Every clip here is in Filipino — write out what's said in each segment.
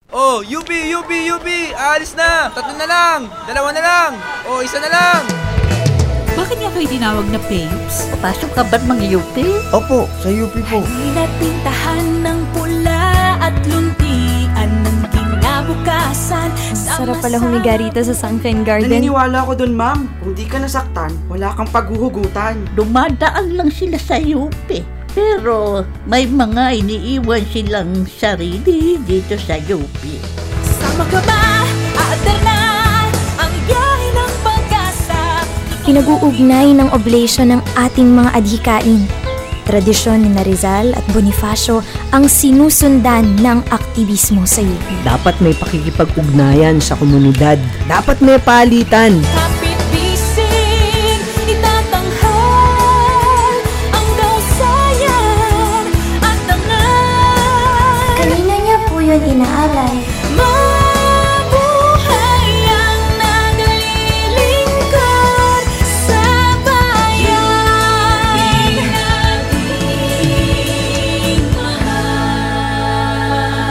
Oh, UP! Aalis na! 3 na lang! 2 na lang! Oh, 1 na lang! Bakit nga kayo tinawag na babes? Pasok ka ba't mga UP? Opo, sa UP po. Halina't pintahan ng pula at luntian ng kinabukasan. Sarap pala humiga rito sa Sunshine Garden. Naniniwala ko dun, ma'am. Kung di ka nasaktan, wala kang paghuhugutan. Dumadaan lang sila sa UP. Pero may mga iniiwan silang sarili dito sa UP. Sama ka ba? Aadar na ang biyahe ng pag-asa. Pinag-uugnay ng oblation ng ating mga adhikain. Tradisyon ni Rizal at Bonifacio ang sinusundan ng aktivismo sa UP. Dapat may pakikipag-ugnayan sa komunidad. Dapat may palitan. Kapit bisig, itatanghal ang kausayan at dangal. Kanina niya po yun inaalay. Mabuhay ang naglilingkod sa bayan nating mahal.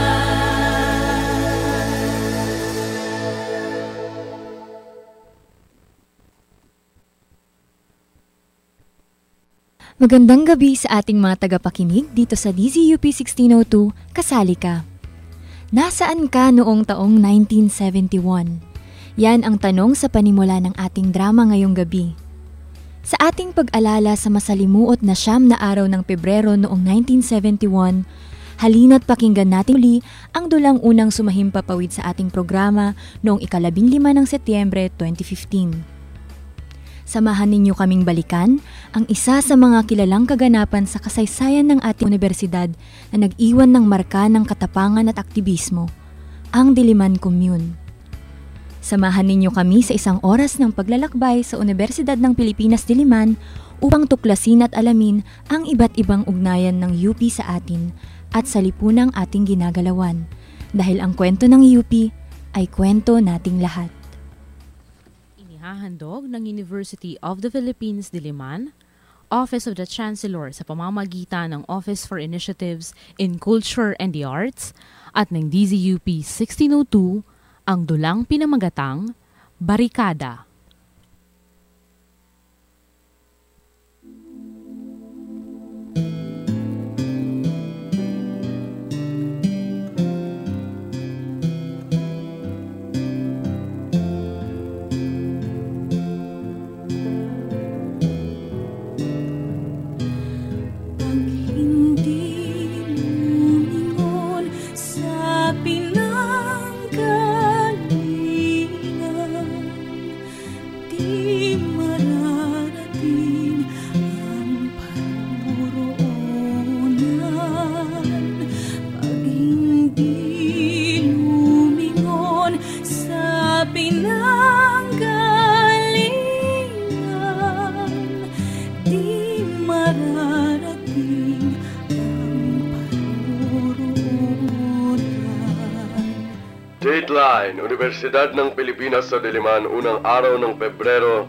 Magandang gabi sa ating mga tagapakinig dito sa DZUP 1602, Kasali Ka. Nasaan ka noong taong 1971? Yan ang tanong sa panimula ng ating drama ngayong gabi. Sa ating pag-alala sa masalimuot na 9 na araw ng Pebrero noong 1971, halina't pakinggan natin uli ang dulang unang sumahimpapawid sa ating programa noong 15 ng Setyembre 2015. Samahan ninyo kaming balikan ang isa sa mga kilalang kaganapan sa kasaysayan ng ating universidad na nag-iwan ng marka ng katapangan at aktivismo, ang Diliman Commune. Samahan ninyo kami sa isang oras ng paglalakbay sa Universidad ng Pilipinas Diliman upang tuklasin at alamin ang iba't ibang ugnayan ng UP sa atin at sa lipunang ating ginagalawan. Dahil ang kwento ng UP ay kwento nating lahat. Hahandog ng University of the Philippines Diliman, Office of the Chancellor sa pamamagitan ng Office for Initiatives in Culture and the Arts at ng DZUP 1602 ang dulang pinamagatang Barikada. Dateline, Universidad ng Pilipinas sa Diliman, unang araw ng Pebrero,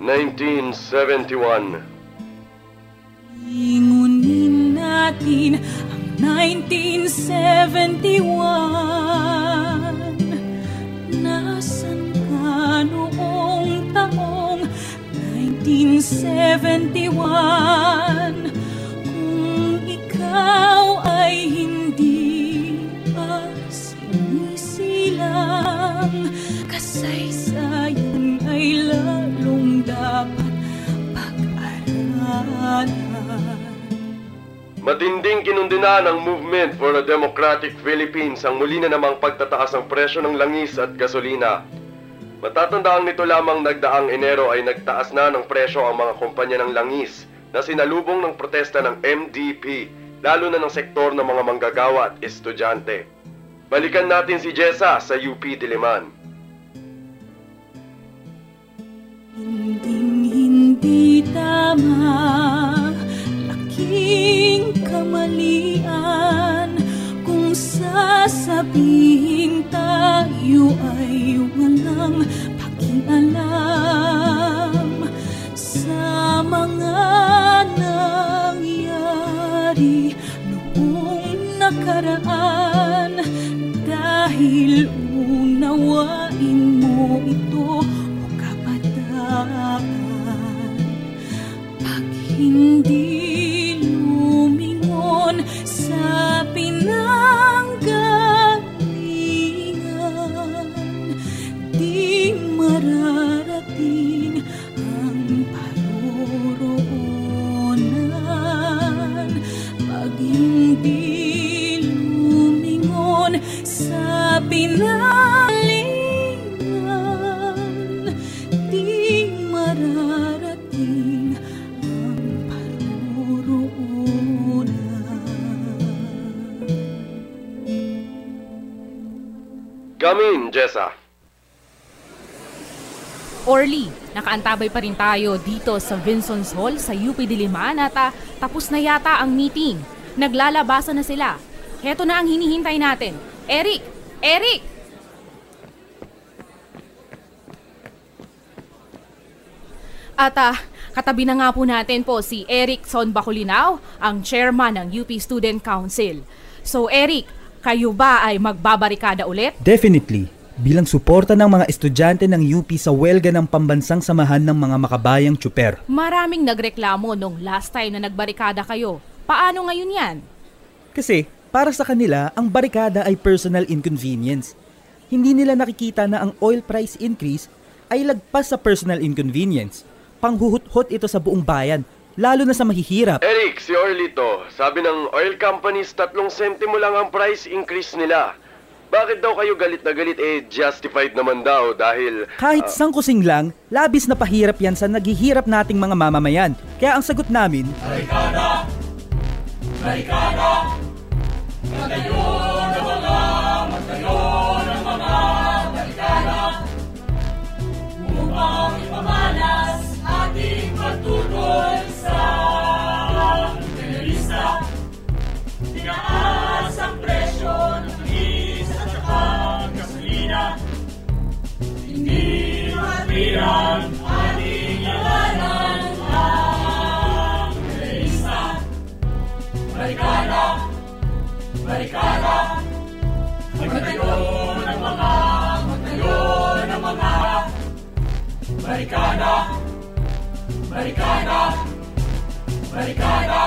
1971. Ingunin natin ang 1971. Nasaan ka noong taong 1971? Kung ikaw ay hindi pa sinisilang, kasaysayan ay lalong dapat pag-aralan. Matinding kinundina ng Movement for a Democratic Philippines ang muli na namang pagtataas ng presyo ng langis at gasolina. Matatandaang nito lamang nagdaang Enero ay nagtaas na ng presyo ang mga kumpanya ng langis na sinalubong ng protesta ng MDP, lalo na ng sektor ng mga manggagawa at estudyante. Balikan natin si Jessa sa UP Diliman. Hindi tama, laking kamalian kung sasabihin tayo ay walang pakialam sa mga nangyari noong nakaraan. Dahil unawain mo ito, o kabataan, pag hindi lumingon sa pinanggalingan, di mararating ang paroroonan. Pag hindi lumingon sa pinanggalingan, di mararating ang paroroonan. Come in, Jessa. Orly, nakaantabay pa rin tayo dito sa Vinson's Hall sa UP Diliman at tapos na yata ang meeting. Naglalabasan na sila. Heto na ang hinihintay natin. Eric! Eric! At katabi na nga po natin po si Eric Son Bacolinaw, ang chairman ng UP Student Council. So Eric, kayo ba ay magbabarikada ulit? Definitely. Bilang suporta ng mga estudyante ng UP sa welga ng pambansang samahan ng mga makabayang tsuper. Maraming nagreklamo nung last time na nagbarikada kayo. Paano ngayon yan? Kasi para sa kanila, ang barikada ay personal inconvenience. Hindi nila nakikita na ang oil price increase ay lagpas sa personal inconvenience. Panghuhut-hut ito sa buong bayan, lalo na sa mahihirap. Eric, si Orly to. Sabi ng oil companies, 3 sentimo lang ang price increase nila. Bakit daw kayo galit na galit? Justified naman daw dahil... Kahit sangkusing lang, labis na pahirap yan sa naghihirap nating mga mamamayan. Kaya ang sagot namin... Barikada! Barikada! Magtayo ng mga barikada upang ipamalas ating pagtuloy sa terorista. Tinaas ang presyo ng langis at saka gasolina. Hindi mapiran ating labanan ang terorista. Barikada! Barikada! Magtayo ng mga barikada! Barikada! Barikada!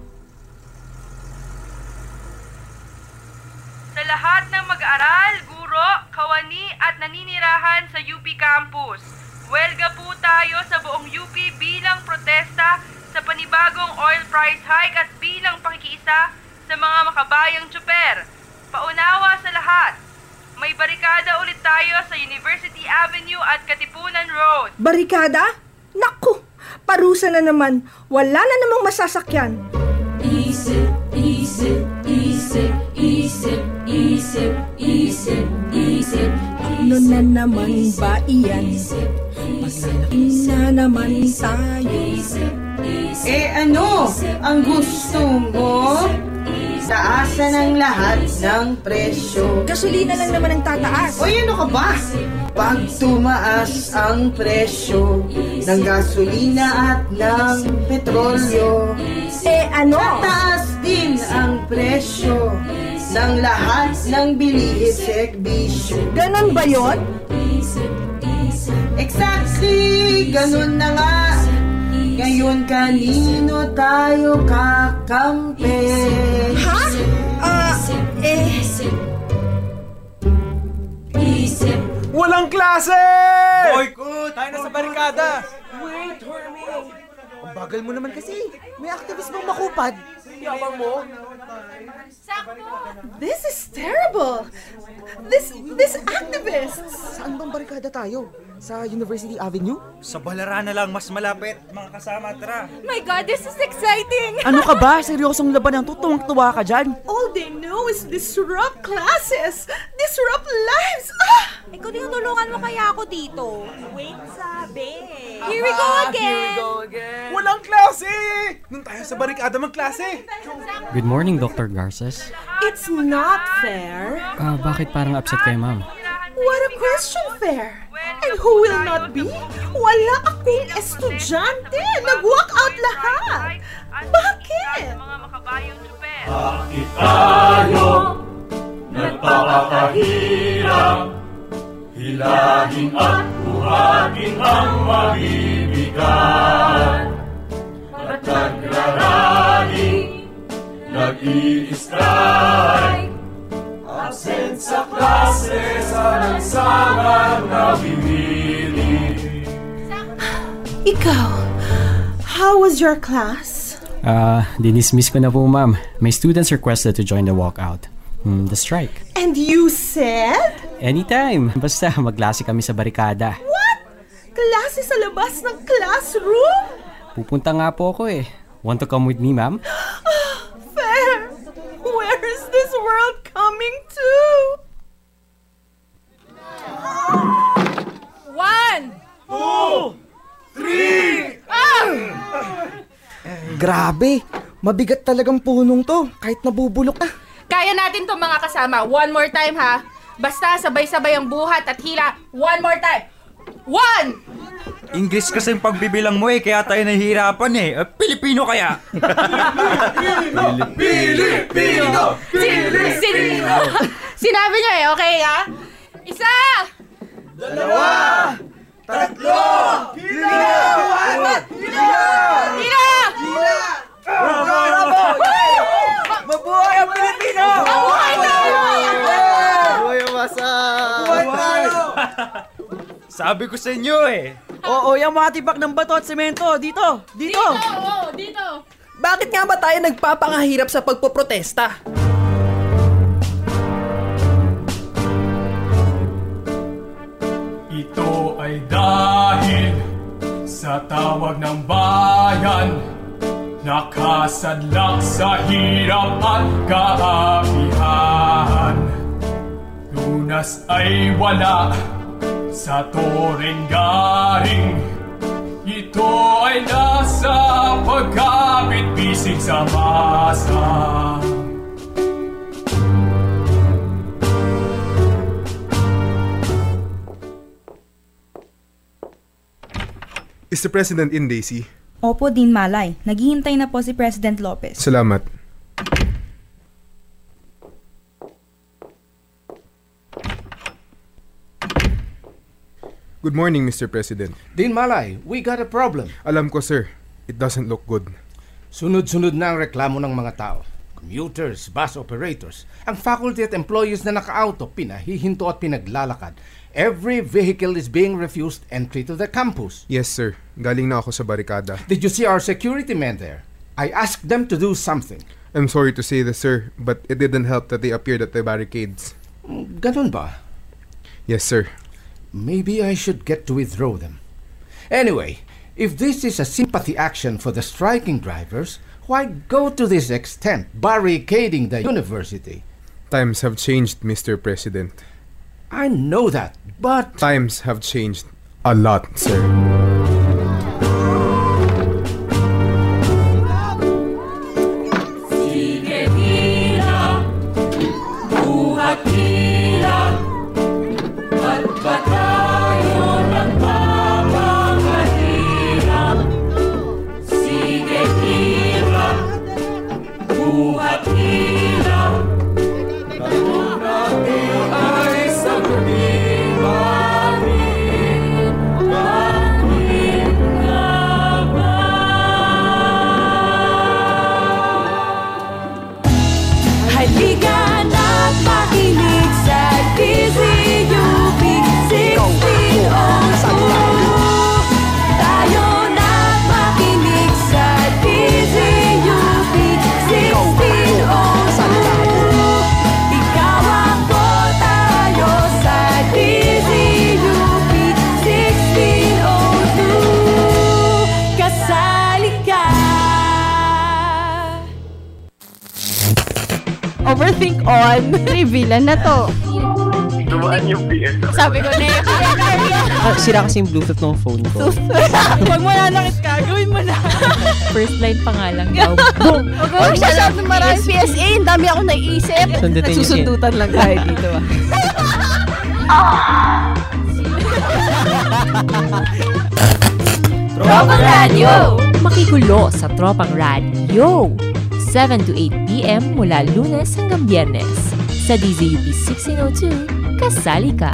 Sa lahat ng mag-aaral, guro, kawani at naninirahan sa UP Campus, welga po tayo sa buong UP bilang protesta sa panibagong oil price hike at bilang pakikiisa sa mga makabayang tsuper. Paunawa sa lahat, may barikada ulit tayo sa University Avenue at Katipunan Road. Barikada? Naku! Parusa na naman. Wala na namang masasakyan. Isip, isip, isip, isip, isip, isip, isip. Ano na naman ba iyan? Maglalaki na naman tayo. Ano ang gusto mo? Taasan ang lahat ng presyo. Gasolina lang naman ang tataas. O ano ka ba? Pag tumaas ang presyo ng gasolina at ng petrolyo, ano? Tataas din ang presyo ng lahat ng bilihin serbisyo. Ganon ba yon? Exactly! Ganon na nga! Ngayon kanino tayo kakampi? Ha? Walang klase! Boycott! Tayo na sa barikada! Wait, Hermie! Ang bagal mo naman kasi. May activist bang makupad? Yabang mo? This is terrible! This activists! Saan bang barikada tayo? Sa University Avenue? Sa Balara na lang, mas malapit. Mga kasama, tara. My God, this is exciting! Ano ka ba? Seryosong laban ng tuwang-tuwa ka dyan? All they know is disrupt classes! Disrupt lives! Ikaw din tulungan mo kaya ako dito. Wait, sabi. Here we go again! Walang klase! Nung tayo sa barikada magklase. Good morning, Dr. Garces. It's not fair. Bakit parang upset kayo, ma'am? What a question, fair! And who will not be? Wala akong estudyante! Nag-walk out lahat! Bakit? Mga makabayang tsuper. Bakit tayo nagpapakahirap, hilahin at buhatin ang mabibigat. At nagrarally, nag-i-strike, absent sa klase sa nagsangang nawimili. Ikaw, how was your class? Dinismiss ko na po, ma'am. My students requested to join the walkout. The strike. And you said? Anytime. Basta maglase kami sa barikada. What? Klase sa labas ng classroom? Pupunta nga po ako eh. Want to come with me, ma'am? Fair. Where is this world coming to? 1, 2, 3! Grabe! Mabigat talagang punong to, kahit nabubulok na. Kaya natin to mga kasama. One more time ha. Basta sabay-sabay ang buhat at hila. One more time. 1! English kasi yung pagbibilang mo eh, kaya tayo nahihirapan eh. Pilipino kaya? Pilipino! Sinabi niyo eh, okay ha? 1, 2, 3! Hila! Bravo! Mabuhay ang Pilipino! Mabuhay tayo! Mabuhay ang masa! Sabi ko sa inyo eh. Oo, yung mga tibak ng bato at semento. Dito! Dito! Bakit nga ba tayo nagpapangahirap sa pagpoprotesta? Ito ay dahil sa tawag ng bayan, nakasadlak sa hirap at kaapihan. Lunas ay wala sa toreng-garing, ito ay nasa pagkapit-bisig sa masa. Is the President in, Daisy? Opo, Dean Malay. Naghihintay na po si President Lopez. Salamat. Good morning, Mr. President. Dean Malay, we got a problem. Alam ko, sir. It doesn't look good. Sunod-sunod na ang reklamo ng mga tao. Commuters, bus operators, ang faculty at employees na naka-auto, pinahihinto at pinaglalakad. Every vehicle is being refused entry to the campus. Yes, sir. Galing na ako sa barikada. Did you see our security men there? I asked them to do something. I'm sorry to say this, sir, but it didn't help that they appeared at the barricades. Ganun ba? Yes, sir. Maybe I should get to withdraw them. Anyway, if this is a sympathy action for the striking drivers, why go to this extent, barricading the university? Times have changed, Mr. President. I know that, but... Times have changed a lot, sir. Sige hila, buhat hila, at ba tayo nagpapakahirap? Sige hila, buhat hila, tanong natin ay sagutin bakit nga ba? Halika na't makinig sa DZUP 1602. Tayo na't makinig sa DZUP 1602. Ikaw ako, tayo sa DZUP 1602. Kasali ka. Overthink on. Revealan na to. Dumaan yung PS. Sabi ko na yun. Sira kasi yung Bluetooth ng phone ko. Huwag mo nanakit ka. Gawin mo na. First line pa nga lang daw. Boom! Huwag mo masyadong maraming PSA. Ang dami akong naiisip. Sundutin niyo siya. Nagsusundutan lang tayo dito Tropang Radio! Makikulo sa Tropang Radio. 7 to 8 p.m. mula Lunes hanggang Biyernes. Sa DZUP 1602, kasali ka!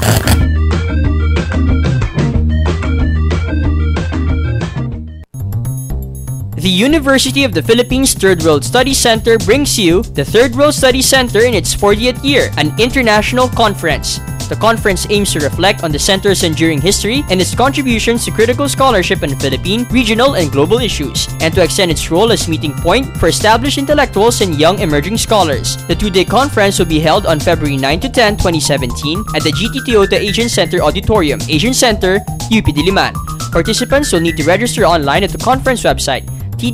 The University of the Philippines Third World Studies Center brings you the Third World Studies Center in its 40th year, an international conference. The conference aims to reflect on the center's enduring history and its contributions to critical scholarship on Philippine, regional, and global issues, and to extend its role as meeting point for established intellectuals and young emerging scholars. The two-day conference will be held on February 9 to 10, 2017 at the GT Toyota Asian Center Auditorium, Asian Center, UP Diliman. Participants will need to register online at the conference website,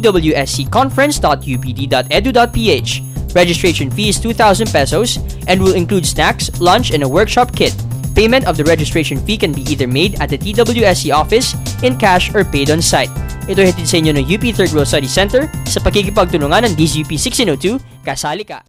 twscconference.upd.edu.ph. Registration fee is 2,000 pesos and will include snacks, lunch, and a workshop kit. Payment of the registration fee can be either made at the TWSC office, in cash, or paid on site. Ito hatid sa inyo ng UP Third World Study Center sa pakikipagtulungan ng DZUP 1602, kasali ka!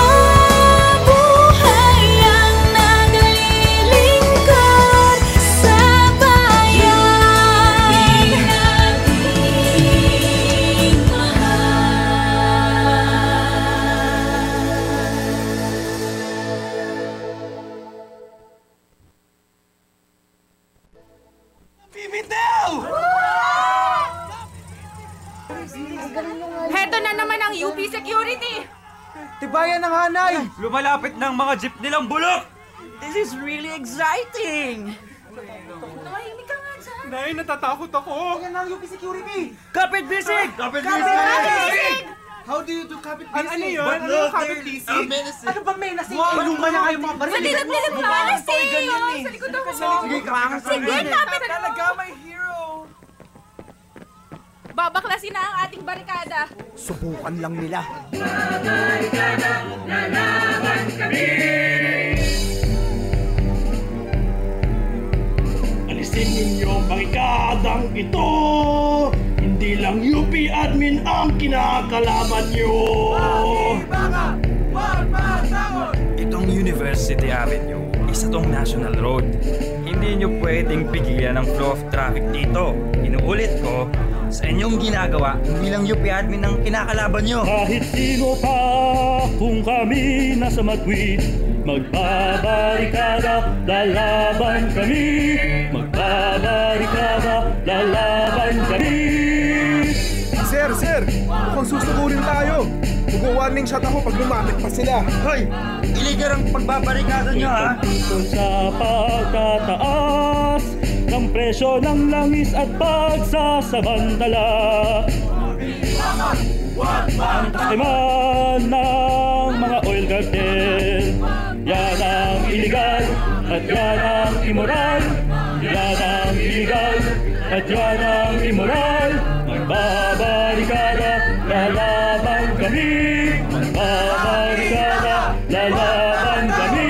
Heto na naman ang UP Security! Tibayan ng hanay! Lumalapit ng mga jeep nilang bulok! This is really exciting! Nahimik ka nga dyan! Nay, natatakot ako! Yan ang UP Security! Kapit bisig! Kapit bisig! How do you do kapit bisig? Ano yun? Ano yung kapit bisig? Ano bang menacing? Wow, luma na kayo mga baril. Sa lilag-lilag na! Sa likod ako mo! Sige, kamangas Sige, kapit na! Talaga, my hero! Babaklasin na ang ating barikada! Subukan lang nila. Alisin ninyo ang barikadang ito! Hindi lang UP admin ang kinakalaban nyo! Itong University Avenue, isa tong National Road. Hindi nyo pwedeng pigilan ang flow of traffic dito. Inuulit ko, sa inyong ginagawa, hindi lang UP admin ang kinakalaban nyo. Kahit sino pa, kung kami nasa matwid, magbabarikada, lalaban kami. Magbabarikada, lalaban kami. Sir! Mukhang susugurin tayo. Mag-warning shot ako pag lumapit pa sila. Hoy! Iligar ang pagbabarikada nyo, ha? Sa pagtataas ng presyo ng langis at pagsasamantala, ang takiman ng mga oil cartel, yan ang iligal at yan ang immoral. Yan ang iligal at yan ang immoral. Magbabarikada, lalaban kami. Magbabarikada, lalaban kami.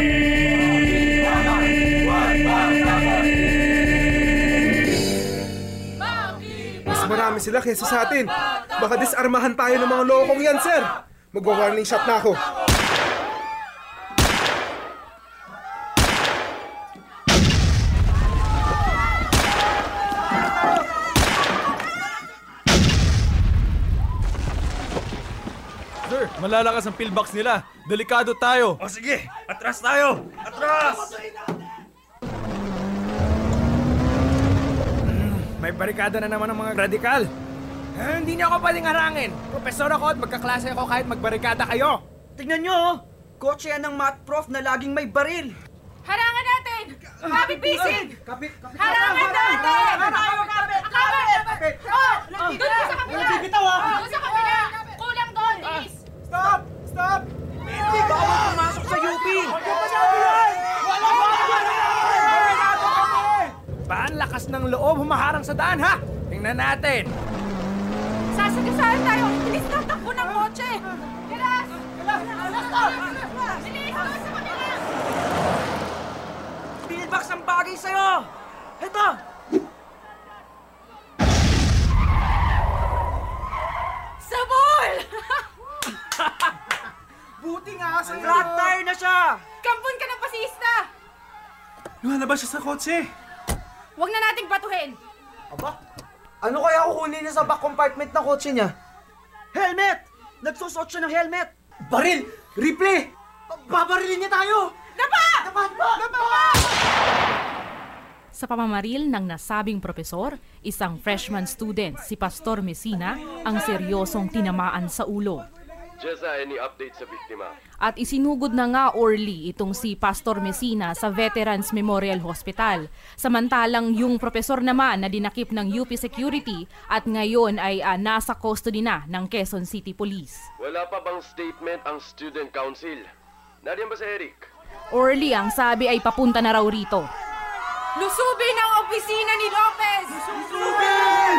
Mas marami sila kesa sa atin. Baka disarmahan tayo ng mga lokong yan, sir. Mag-warning shot na ako. Sir, malalakas ang pillbox nila. Delikado tayo. O sige, atras tayo! Atras! May barikada na naman ng mga radikal. Hindi niyo ako pwedeng harangin. Profesor ako at magkaklase ako kahit magbarikada kayo. Tingnan nyo, oh. Kotse yan ng math prof na laging may baril. Harangan natin! Kapit bisig! Kapit! Harangan natin! Kapit! Oh! Doon sa kabila! Doon sa kabila! Kulang doon! Bilis! Stop! Stop! Hindi ba ako pumasok sa UP? Paan lakas ng loob humaharang sa daan, ha? Tingnan natin. Sasagasaan tayo! Bilis na takbo ng kotse! Bilis! Bilis! Doon sa kabila! Pillbox ang bagay sa'yo! Ito! Sabol! Buti nga sa'yo! Flat tire na siya! Kampon ka ng pasista! Lumalabas siya sa kotse. Huwag na nating batuhin! Aba, ano kaya kukunin niya sa back compartment ng kotse niya? Helmet! Nagsusuot siya ng helmet! Baril! Rifle! Babarilin niya tayo! Dapa! Sa pamamaril ng nasabing propesor, isang freshman student, si Pastor Messina, ang seryosong tinamaan sa ulo. Jessa, any update sa biktima? At isinugod na nga Orly itong si Pastor Messina sa Veterans Memorial Hospital. Samantalang yung propesor naman na dinakip ng UP Security at ngayon ay nasa custody na ng Quezon City Police. Wala pa bang statement ang Student Council? Nariyan ba si Eric? Orly ang sabi ay papunta na raw rito. Lusubin ang opisina ni Lopez! Lusubin!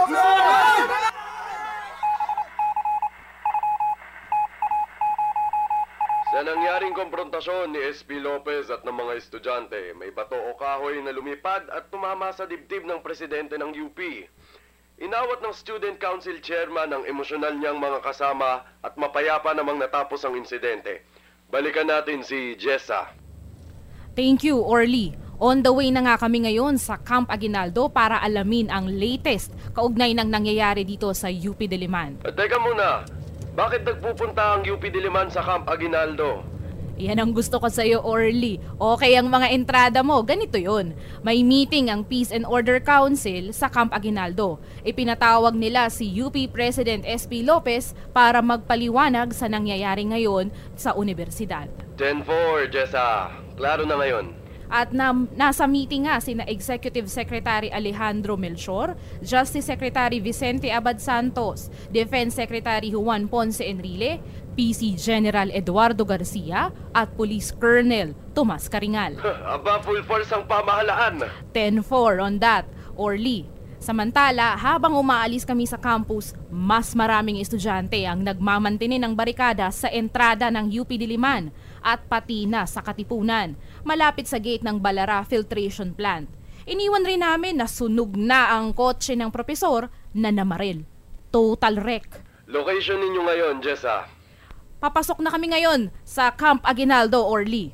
Sa nangyaring komprontasyon ni SP Lopez at ng mga estudyante, may bato o kahoy na lumipad at tumama sa dibdib ng presidente ng UP. Inawat ng Student Council Chairman ang emosyonal niyang mga kasama at mapayapa namang natapos ang insidente. Balikan natin si Jessa. Thank you, Orly. On the way na nga kami ngayon sa Camp Aguinaldo para alamin ang latest kaugnay ng nangyayari dito sa UP Diliman. Teka muna, bakit nagpupunta ang UP Diliman sa Camp Aguinaldo? Yan ang gusto ko sa iyo, Orly. Okay ang mga entrada mo, ganito yon. May meeting ang Peace and Order Council sa Camp Aguinaldo. Ipinatawag nila si UP President SP Lopez para magpaliwanag sa nangyayari ngayon sa universidad. 10-4, Jessa. Klaro na ngayon. At nasa meeting nga sina Executive Secretary Alejandro Melchor, Justice Secretary Vicente Abad Santos, Defense Secretary Juan Ponce Enrile, PC General Eduardo Garcia at Police Colonel Tomas Caringal. Aba, full force ang pamahalaan. 10-4 on that, Orly. Samantala, habang umaalis kami sa campus, mas maraming estudyante ang nagmamantinin ng barikada sa entrada ng UP Diliman at pati na sa Katipunan, malapit sa gate ng Balara Filtration Plant. Iniwan rin namin na sunog na ang kotse ng propesor na namaril. Total wreck. Location ninyo ngayon, Jessa? Papasok na kami ngayon sa Camp Aguinaldo, Orly.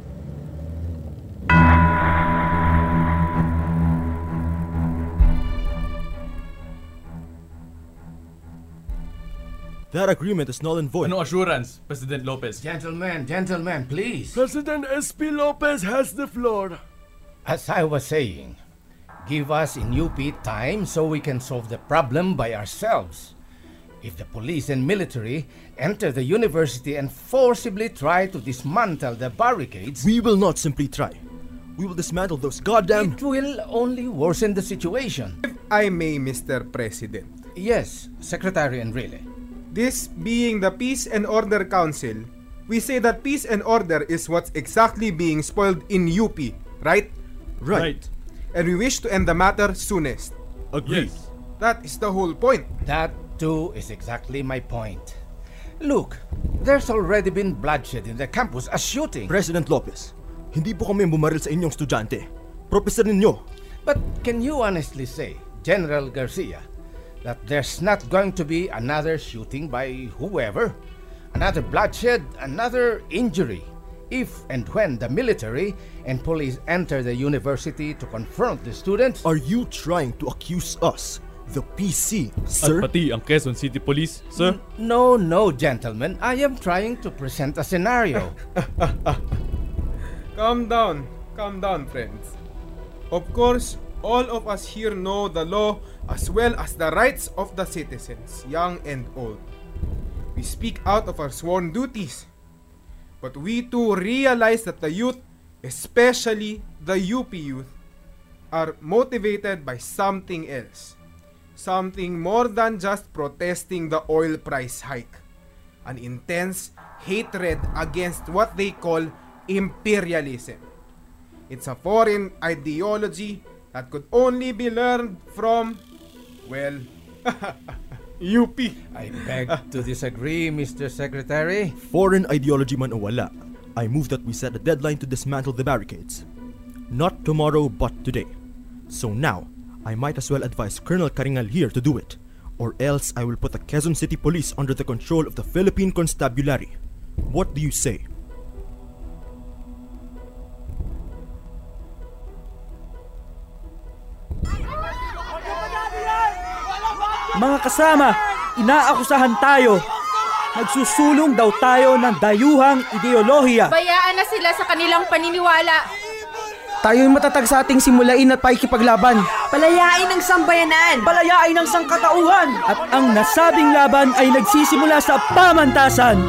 That agreement is null and void. Ano assurance, President Lopez? Gentlemen, please. President SP Lopez has the floor. As I was saying, give us in UP time so we can solve the problem by ourselves. If the police and military enter the university and forcibly try to dismantle the barricades... We will not simply try. We will dismantle those goddamn... It will only worsen the situation. If I may, Mr. President. Yes, Secretary Enrile. This being the Peace and Order Council, we say that peace and order is what's exactly being spoiled in UP, right? Right. And we wish to end the matter soonest. Agreed. Yes. That is the whole point. That too is exactly my point. Look, there's already been bloodshed in the campus, a shooting. President Lopez, hindi po kami bumaril sa inyong estudyante. Professor ninyo. But can you honestly say, General Garcia, that there's not going to be another shooting by whoever, another bloodshed, another injury, if and when the military and police enter the university to confront the students? Are you trying to accuse us, the PC, sir? At pati ang Quezon City Police, sir? No, gentlemen. I am trying to present a scenario. Calm down, friends. Of course, all of us here know the law as well as the rights of the citizens, young and old. We speak out of our sworn duties. But we too realize that the youth, especially the UP youth, are motivated by something else. Something more than just protesting the oil price hike. An intense hatred against what they call imperialism. It's a foreign ideology that could only be learned from, well, UP. I beg to disagree, Mr. Secretary. Foreign ideology man o wala, I move that we set a deadline to dismantle the barricades. Not tomorrow, but today. So now, I might as well advise Colonel Caringal here to do it, or else I will put the Quezon City Police under the control of the Philippine Constabulary. What do you say? Mga kasama, inaakusahan tayo. Nagsusulong daw tayo ng dayuhang ideolohiya. Bayaan na sila sa kanilang paniniwala. Tayo'y matatag sa ating simulain at pakikipaglaban. Palayain ng sambayanan. Palayain ng sangkatauhan. At ang nasabing laban ay nagsisimula sa pamantasan.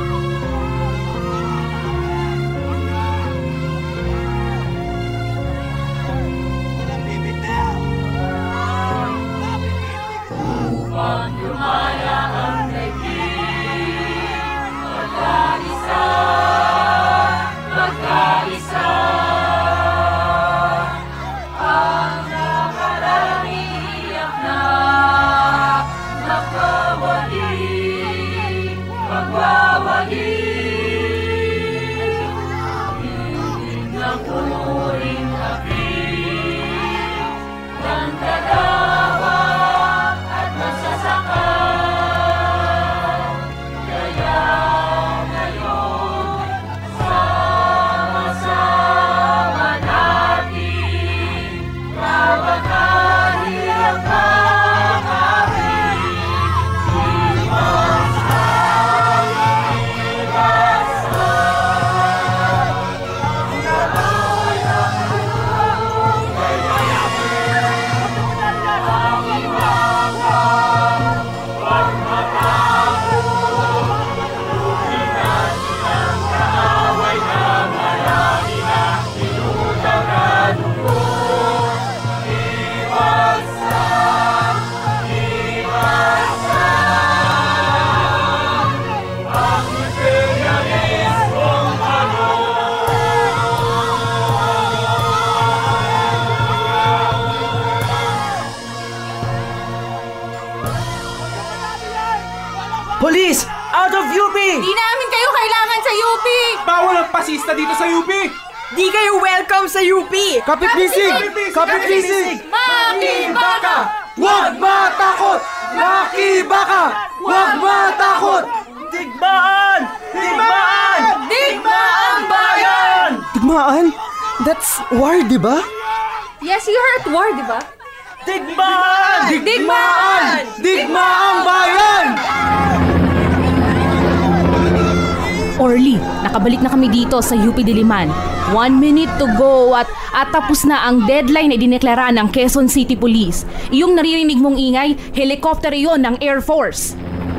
Police! Out of UP! Di namin kayo kailangan sa UP! Bawal ang pasista dito sa UP! Di kayo welcome sa UP! Kapitlisig! Kapitlisig! Makibaka! Huwag matakot! Makibaka! Huwag matakot! Digmaan! Digmaan! Digmaan bayan! Digmaan? That's war, di ba? Yes, you heard war, di ba? Digmaan! Digmaan! Digmaan bayan! Orly, nakabalik na kami dito sa UP Diliman. 1 minute to go at tapos na ang deadline na idineklara ng Quezon City Police. Yung naririnig mong ingay, helicopter yon ng Air Force.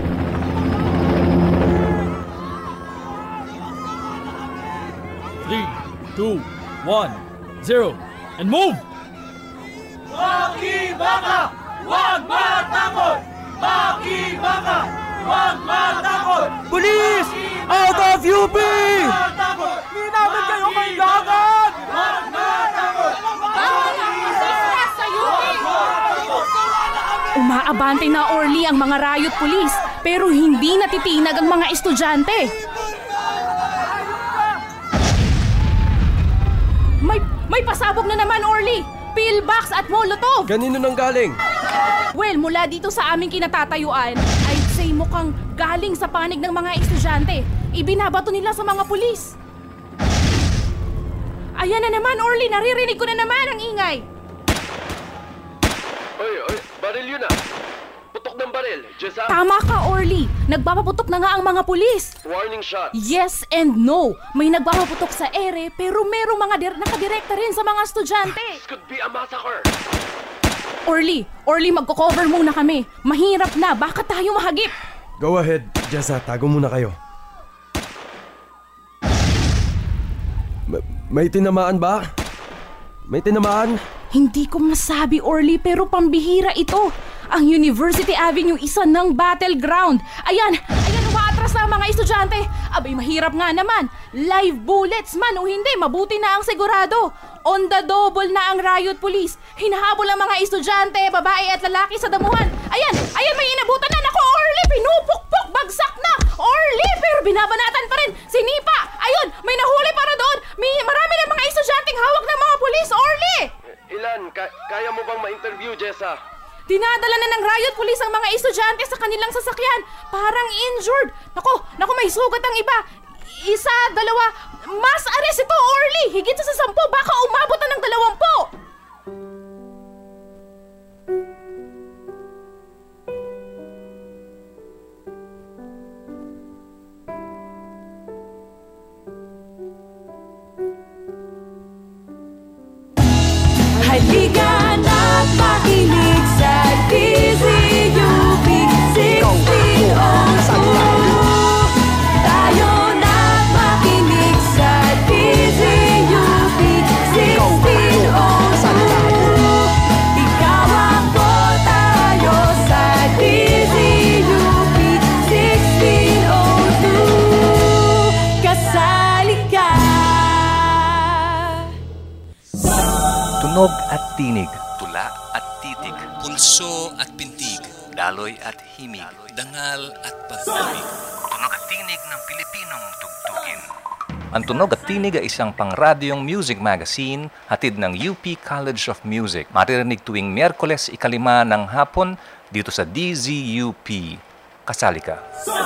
Three, 2, 1, 0, and move! Makibaka! Huwag matakot! Makibaka! Huwag matakot! Police! Out of UP! Hindi namin kayo kailangan! Huwag matakot! Bawal ang pasista sa UP! Umaabante na Orly ang mga riot police pero hindi natitinag ang mga estudyante. May pasabog na naman Orly! Pillbox at molotov! Kanino nang galing? Well, mula dito sa aming kinatatayuan, I'd say mukhang galing sa panig ng mga estudyante. Ibinabato nila sa mga pulis. Ayan na naman, Orly. Naririnig ko na naman ang ingay. Oy, baril yun ah. Putok ng baril, Jessa. Tama ka, Orly. Nagpapaputok na nga ang mga pulis. Warning shot. Yes and no. May nagpapaputok sa ere pero merong mga nakadirekta rin sa mga estudyante. This could be a massacre. Orly, magko-cover muna kami. Mahirap na, baka tayo mahagip. Go ahead, Jessa. Tago muna kayo. May tinamaan ba? May tinamaan? Hindi ko masabi, Orly, pero pambihira ito. Ang University Avenue, isa ng battleground. Ayan, umaatras na ang mga estudyante. Abay, mahirap nga naman. Live bullets man o hindi, mabuti na ang sigurado. On the double na ang riot police. Hinahabol ang mga estudyante, babae at lalaki sa damuhan. Ayan, may inabutan na. Naku, Orly, pinupukpok, bagsak na. Orly, pero binabanatan pa rin. Sinipa, ayun, may nahuli para doon. Marami ng mga estudyanteng hawak ng mga pulis, Orly. Ilan, kaya mo bang ma-interview, Jessa? Dinadala na ng riot police ang mga estudyante sa kanilang sasakyan. Parang injured. Naku, may sugat ang iba. Isa, dalawa. Mass arrest ito, Orly. Higit sa 10, baka umabot na ng 20. Halika na't makinig sa DZUP 1602. Tayo na't makinig sa DZUP 1602. Ikaw ako, tayo sa DZUP 1602. Kasali ka. Tunog at tinig, tula at titig, pulso at pintig, daloy at himig, dangal at pag-ibig. Tunog at tinig ng Pilipinong tugtugin. Ang Tunog at Tinig ay isang pangradyong music magazine hatid ng UP College of Music. Maririnig tuwing Miyerkules 5 ng hapon dito sa DZUP. Kasali ka.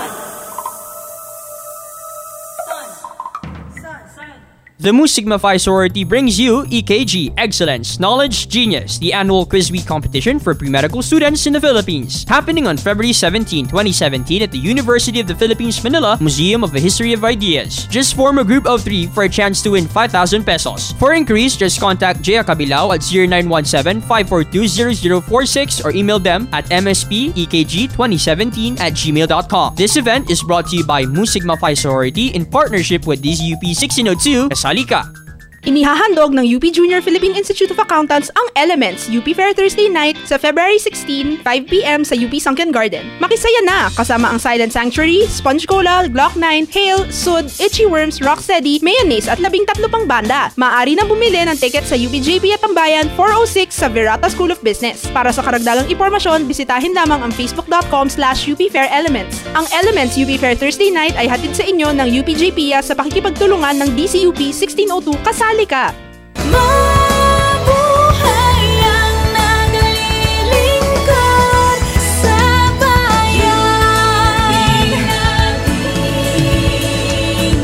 The Mu Sigma Phi sorority brings you EKG, Excellence, Knowledge, Genius, the annual quiz week competition for pre-medical students in the Philippines. Happening on February 17, 2017 at the University of the Philippines, Manila, Museum of the History of Ideas. Just form a group of 3 for a chance to win 5,000 pesos. For inquiries, just contact Jaya Cabilao at 0917-542-0046 or email them at mspekg2017@gmail.com. This event is brought to you by Mu Sigma Phi sorority in partnership with DZUP 1602. Salika. Inihahandog ng UP Junior Philippine Institute of Accountants ang Elements UP Fair Thursday night sa February 16, 5 p.m. sa UP Sunken Garden. Makisaya na kasama ang Silent Sanctuary, Sponge Cola, Glock 9, Hail, Sud, Itchy Worms, Rocksteady, Mayonnaise at 13 pang banda. Maaari na bumili ng ticket sa UPJP at Tambayan 406 sa Virata School of Business. Para sa karagdagang impormasyon, bisitahin lamang ang facebook.com/UPFairElements. Ang Elements UP Fair Thursday night ay hatid sa inyo ng UPJP sa pakikipagtulungan ng DZUP 1602 Kasali ka. Mabuhay ang naglilingkod sa bayan nating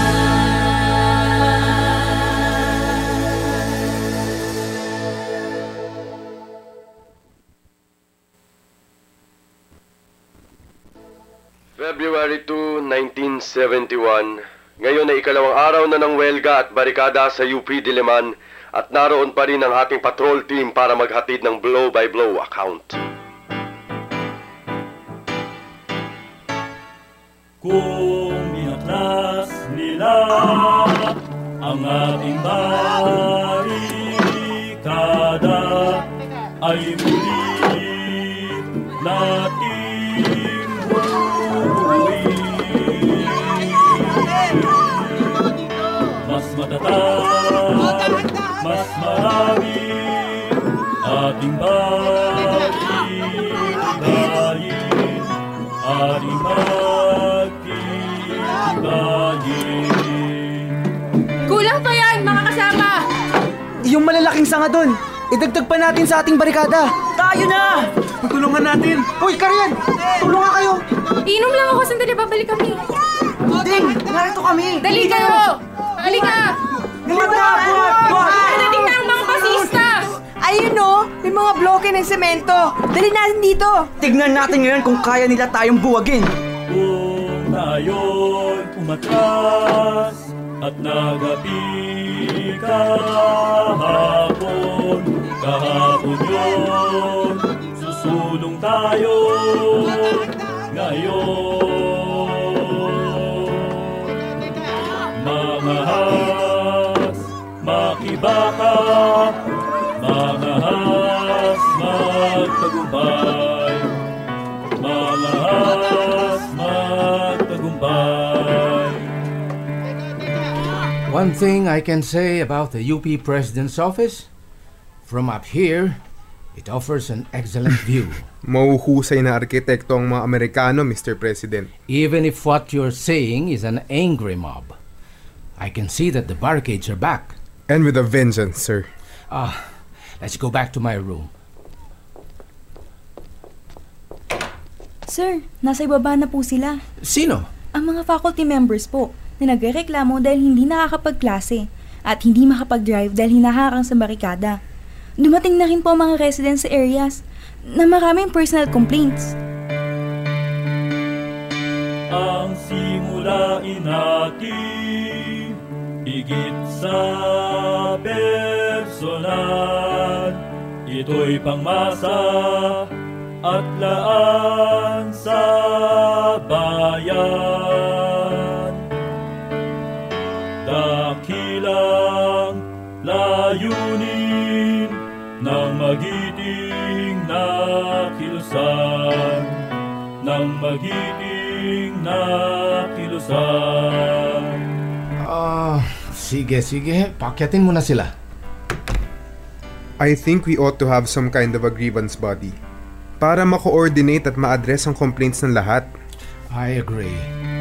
February 2, 1971. Ngayon ay ikalawang araw na ng welga at barikada sa UP Diliman at naroon pa rin ang ating patrol team para maghatid ng blow-by-blow account. Kung binaklas nila ang ating barikada ay muli nating buuin. Mas matatag, mas marami ating balibayin, ating magtibayin. Kulang pa yan, mga kasama! Yung malalaking sanga doon, idagdag pa natin sa ating barikada. Tayo na! Tutulungan natin. Uy, Karian! Tulungan kayo! Inom lang ako, sandali, babalik kami. Ding! Narito kami! Dali kayo! Halika! Narating na ang mga basista! Ayun no! May mga bloke ng semento! Dali natin dito! Tignan natin ngayon kung kaya nila tayong buwagin! Kung tayo'y umatras at nagabi kahapon yun, susulong tayo ngayon. Mangahas, makibaka, mangahas, magtagumpay. Mangahas, magtagumpay. One thing I can say about the UP President's Office, from up here, it offers an excellent view. Mauhusay na arkitekto ang mga Amerikano, Mr. President. Even if what you're saying is an angry mob, I can see that the barricades are back. And with a vengeance, sir. Let's go back to my room. Sir, nasa ibaba na po sila. Sino? Ang mga faculty members po na nagrereklamo dahil hindi nakakapagklase at hindi makapag-drive dahil hinaharang sa barikada. Dumating na rin po ang mga residents sa areas na maraming personal complaints. Ang simulain natin higit sa personal Ito'y pangmasa at laan sa bayan. Dakilang layunin ng magiting na kilusan, ng magiting na kilusan. Sige, pakyatin mo na sila. I think we ought to have some kind of a grievance body para ma-coordinate at ma-address ang complaints ng lahat. I agree.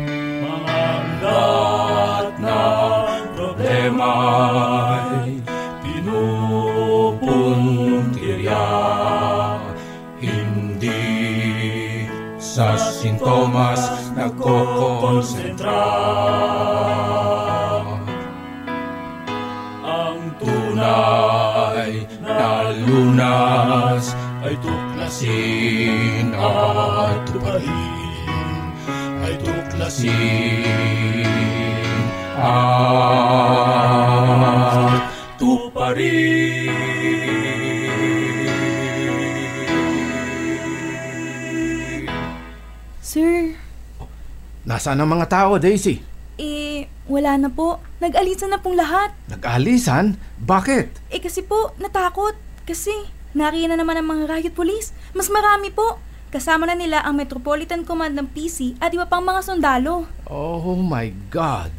Lahat ng problema'y pinupuntirya, hindi sa sintomas nagkokonsentra. Ang tunay na lunas ay tuklasin at tuparin, ay tuklasin at tuparin. Sir? Nasaan ang mga tao, Daisy? Wala na po. Nag-alisan na pong lahat. Nag-alisan? Bakit? Kasi po, natakot. Kasi, nariyan na naman ang mga riot police. Mas marami po. Kasama na nila ang Metropolitan Command ng PC at iba pang mga sundalo. Oh my God!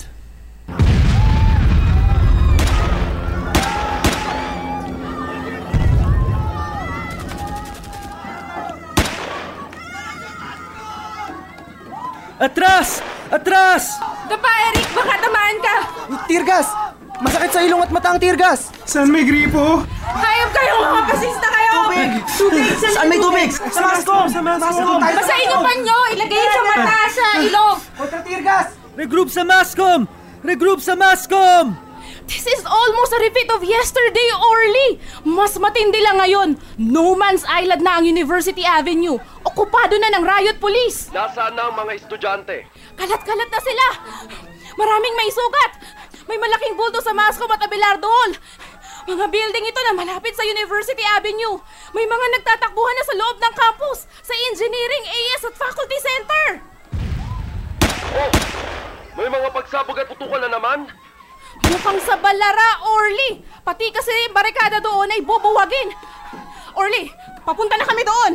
Atras! Atras! Dapa, Eric! Baka tamaan ka! Tear gas! Masakit sa ilong at mata ang tear gas! Saan may gripo? Hayop kayo! Mga pasista kayo! Tubig! Saan may tubig? Sa masko! Basahin yung panyo! Ilagay sa mata, sa ilong! Kontra tear gas! Regroup sa Mascom! Regroup sa Mascom! This is almost a repeat of yesterday, Orly! Mas matindi lang ngayon. No Man's Island na ang University Avenue. Okupado na ng riot police. Nasaan na ang mga estudyante? Kalat-kalat na sila. Maraming may sugat. May malaking bulto sa Mascom at Abelardo Hall. Mga building ito na malapit sa University Avenue. May mga nagtatakbuhan na sa loob ng campus, sa Engineering, AS at Faculty Center. Oh! May mga pagsabog at putukan na naman? Mukhang sa Balara, Orly. Pati kasi yung barikada doon ay bubuwagin. Orly, papunta na kami doon.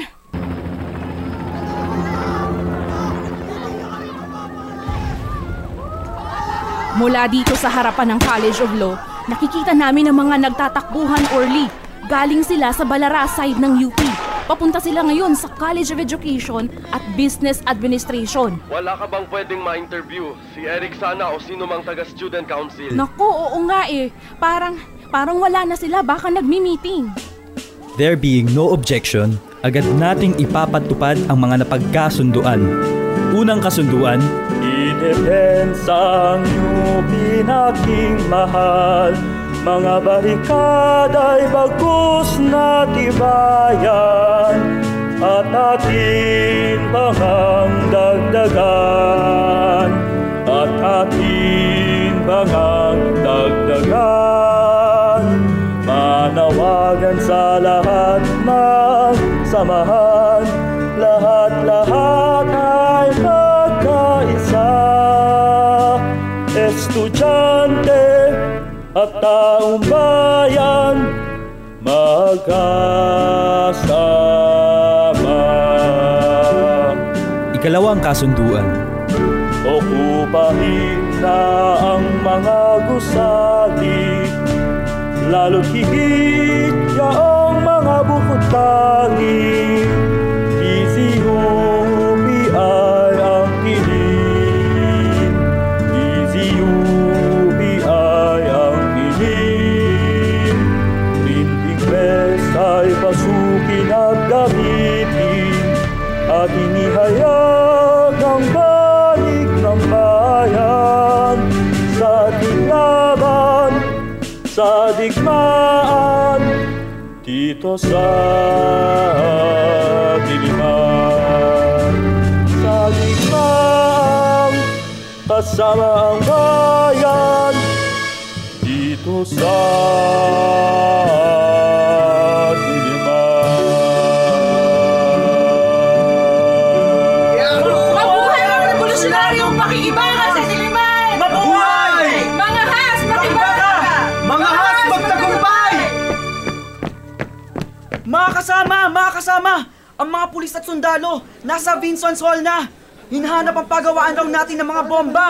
Mula dito sa harapan ng College of Law, nakikita namin ang mga nagtatakbuhan, Orly. Galing sila sa Balara side ng UP. Papunta sila ngayon sa College of Education at Business Administration. Wala ka bang pwedeng ma-interview? Si Eric sana o sino mang taga-student council? Naku, oo nga eh. Parang wala na sila, baka nagmi-meeting. There being no objection, agad nating ipapatupad ang mga napagkasunduan. Unang kasunduan, idepensang UP naging mahal. Mga barikada'y bagus na tibayan at atin bangang dagdagan, at atin bangang dagdagan. Manawagan sa lahat ng samahan, lahat-lahat ay magkaisa. Estudyante at taong bayan magkasama. Ikalawang kasunduan, okupahin na ang mga gusali, lalo't higit yaong mga bukod tangi. DZUP ay ang kiling, DZUP ay ang kiling. Printing press ay pasukin at gamitin, at inihayag ang balik ng bayan sa ating laban, sa digmaan dito sa Diliman. Sa digmaan kasama ang bayan dito sa Diliman. Mga kasama! Ang mga pulis at sundalo, nasa Vinson's Hall na! Hinahanap ang pagawaan raw natin ng mga bomba!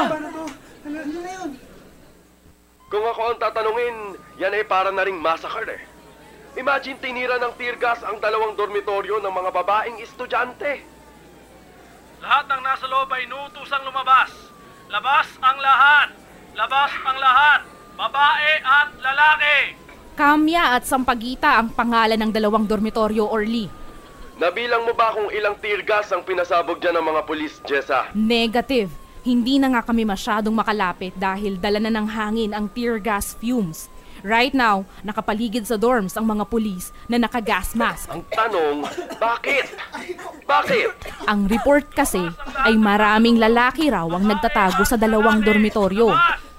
Kung ako ang tatanungin, yan ay para na ring massacre eh. Imagine tinira ng tear gas ang 2 dormitoryo ng mga babaeng estudyante. Lahat ng nasa loob ay inuutusang lumabas. Labas ang lahat! Labas ang lahat! Babae at lalaki! Kamya at Sampaguita ang pangalan ng 2 dormitoryo, Orly. Nabilang mo ba kung ilang tear gas ang pinasabog dyan ng mga pulis, Jessa? Negative. Hindi na nga kami masyadong makalapit dahil dala na ng hangin ang tear gas fumes. Right now, nakapaligid sa dorms ang mga pulis na naka-gas mask. Ang tanong, bakit? Bakit? Ang report kasi ay maraming lalaki raw ang nagtatago sa 2 dormitoryo.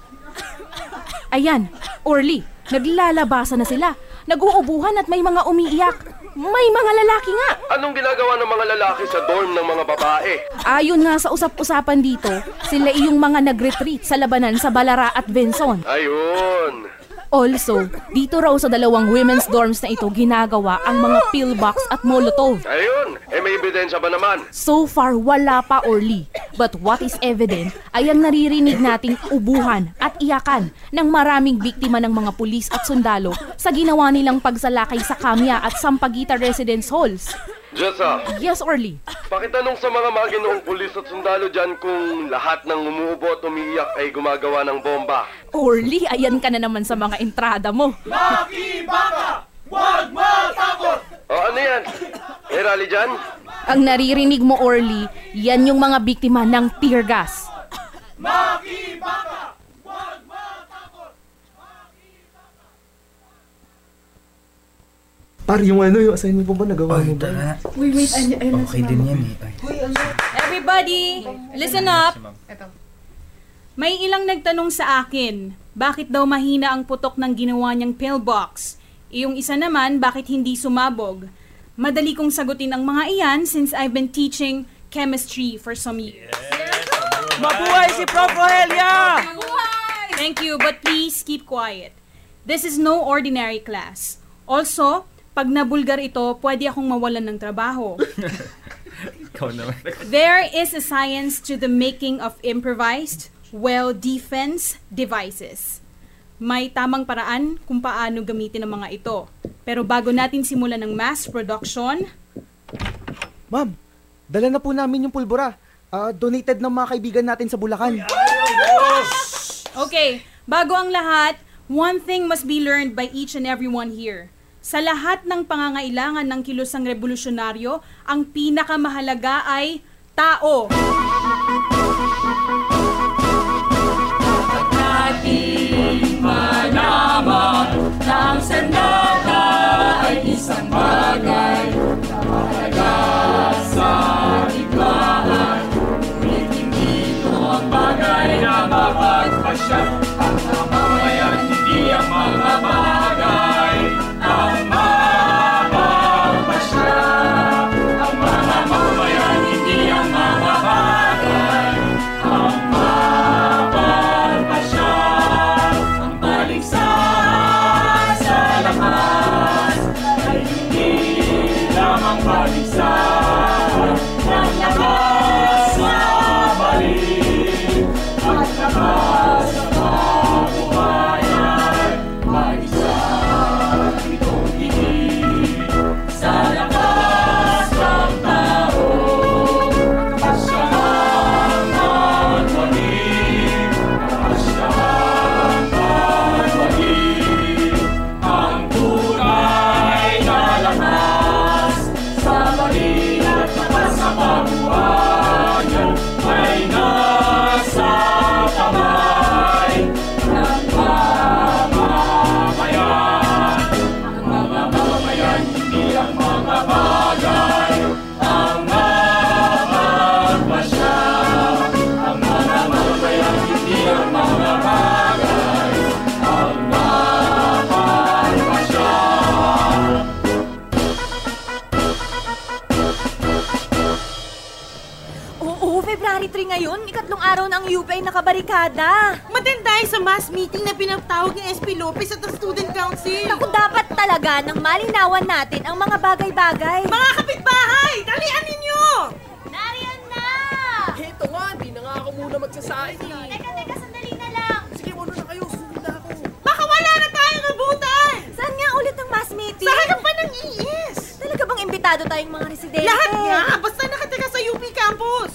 Ayan, Orly, naglalabasan na sila. Nag-uubuhan at may mga umiiyak. May mga lalaki nga. Anong ginagawa ng mga lalaki sa dorm ng mga babae? Ayon nga sa usap-usapan dito, sila iyong mga nag-retreat sa labanan sa Balara at Vinson. Ayun. Also, dito raw sa 2 women's dorms na ito ginagawa ang mga pillbox at molotov. Ayun, may ebidensya ba naman? So far, wala pa, Orly. But what is evident ay ang naririnig nating ubuhan at iyakan ng maraming biktima ng mga pulis at sundalo sa ginawa nilang pagsalakay sa Kamya at Sampaguita residence halls. Jessa. Yes, Orly. Pakitanong sa mga maginoong pulis at sundalo dyan kung lahat ng umuubo at umiiyak ay gumagawa ng bomba. Orly, ayan ka na naman sa mga entrada mo. Makibaka! Huwag matakot! O ano yan? May rally dyan? Ang naririnig mo, Orly, yan yung mga biktima ng tear gas. Makibaka! Huwag matakot! Par, yung assignment mo ba nagawa mo ba? Wait, ayun. Okay din yan eh. Everybody, listen up. May ilang nagtanong sa akin, bakit daw mahina ang putok ng ginawa niyang pillbox? Yung isa naman, bakit hindi sumabog? Madali kong sagutin ang mga iyan since I've been teaching chemistry for some years. Mabuhay si Prof. Rogelia! Thank you, but please keep quiet. This is no ordinary class. Also, pag nabulgar ito, pwede akong mawalan ng trabaho. There is a science to the making of improvised, defense devices. May tamang paraan kung paano gamitin ang mga ito. Pero bago natin simulan ng mass production... Ma'am, dala na po namin yung pulbura. Donated ng mga kaibigan natin sa Bulacan. Okay, bago ang lahat, one thing must be learned by each and everyone here. Sa lahat ng pangangailangan ng kilusang revolusyonaryo, ang pinakamahalaga ay tao. Natin malaman na ang sandata ay isang bagay na mahalaga sa iglaan. Ngunit hindi ito ang bagay na mapagpasya. Ang mamamayan hindi ang mga bagay ang mapagpasya. Ang mga mamamayan hindi ang mga bagay ang mapagpasya. Ang paligsahan sa lakas ay hindi lamang paligsahan ng lakas na balik at lakas sa kabuhayan. Paligsahan itong higit sa lakas ng tao. Pasyahan magwagin, pasyahan magwagin. Ang tunay na lakas sa balik at lakas sa kabuhayan ay nasa kamay ng mamamayan. Ang mga mamamayan hindi ang mga bagay ang mapagpasya. Ang mga mamamayan hindi ang mga bagay ang mapagpasya. Oo, February Dimitri ngayon, ikatlong araw na ang UP ay nakabarikada. Matin tayo sa mass meeting na pinatawag ni SP Lopez at the Student Council. Naku, dapat talaga nang malinawan natin ang mga bagay-bagay. Mga kapitbahay, dalian ninyo! Nariyan na! Ito nga, di na nga ako muna magsasaing. Teka, sandali na lang. Sige, muna na kayo, sunod na ako. Baka wala na tayong abutan! Saan nga ulit ang mass meeting? Sa harapan ng ES! Talaga bang imbitado tayong mga residente? Lahat nga! Basta nakatira sa UP campus!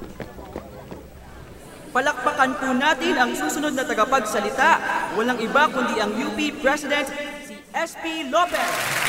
Palakpakan po natin ang susunod na tagapagsalita. Walang iba kundi ang UP President, si SP Lopez.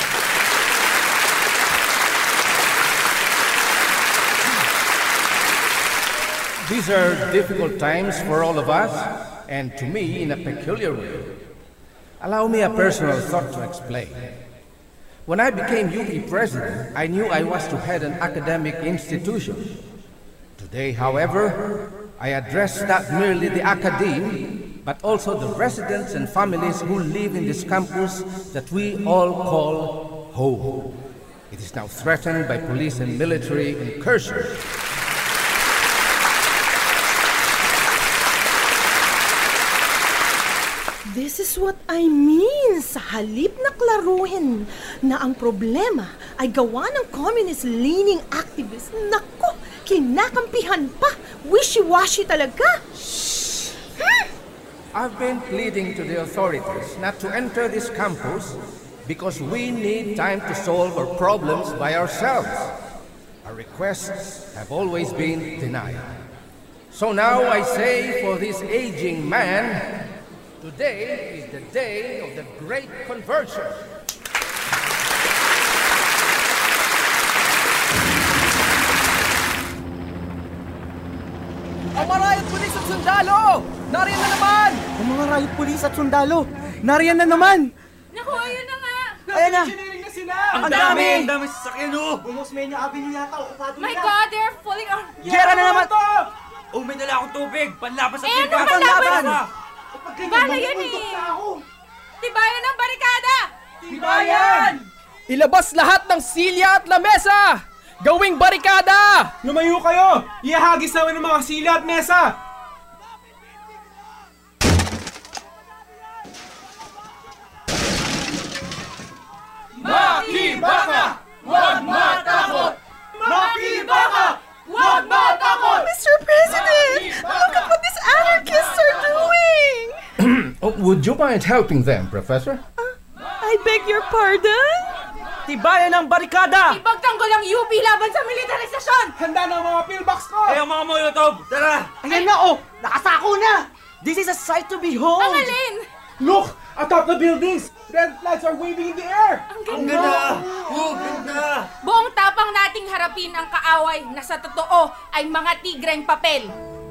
These are difficult times for all of us, and to me in a peculiar way. Allow me a personal thought to explain. When I became UP president, I knew I was to head an academic institution. Today, however, I address not merely the academe, but also the residents and families who live in this campus that we all call home. It is now threatened by police and military incursions. This is what I mean. Sa halip na klaruhin na ang problema ay gawa ng communist-leaning activists. Naku, kinakampihan pa. Wishy-washy talaga. I've been pleading to the authorities not to enter this campus because we need time to solve our problems by ourselves. Our requests have always been denied. So now I say for this aging man, today is the day of the great conversion. Ang mga riot police at sundalo! Nariyan na naman! Ang mga riot police at sundalo! Nariyan na naman! Naku, ayun na nga! Ayan na! Na sila! Ang dami! Ang dami sasakyan, oh! Almost may Avenue yata, okupado My God, they're falling on... Gera na naman! Oh, may dala akong tubig! Panlaban sa ano tingkat! panlaban? Bala yun eh! Tibayan ng barikada! Tibayan! Ilabas lahat ng silya at lamesa! Gawing barikada! Lumayo kayo! Ihahagis namin ng mga silya at mesa! Makibaka! Huwag matakot! Makibaka! Huwag matakot! Mr. President! Look at what these anarchists are doing! Would you mind helping them, Professor? I beg your pardon? Tibayan ng barikada! Ipagtanggol ang UP laban sa militarisasyon! Handa na ang mga pillbox ko! Eh, ang mga molotov! Tara! Ayan na, oh! Nakasako na! This is a sight to behold! Ang alin! Look! Atop the buildings! Red flags are waving in the air! Ang ganda! Oh, ganda! Buong tapang nating harapin ang kaaway na sa totoo ay mga tigreng papel.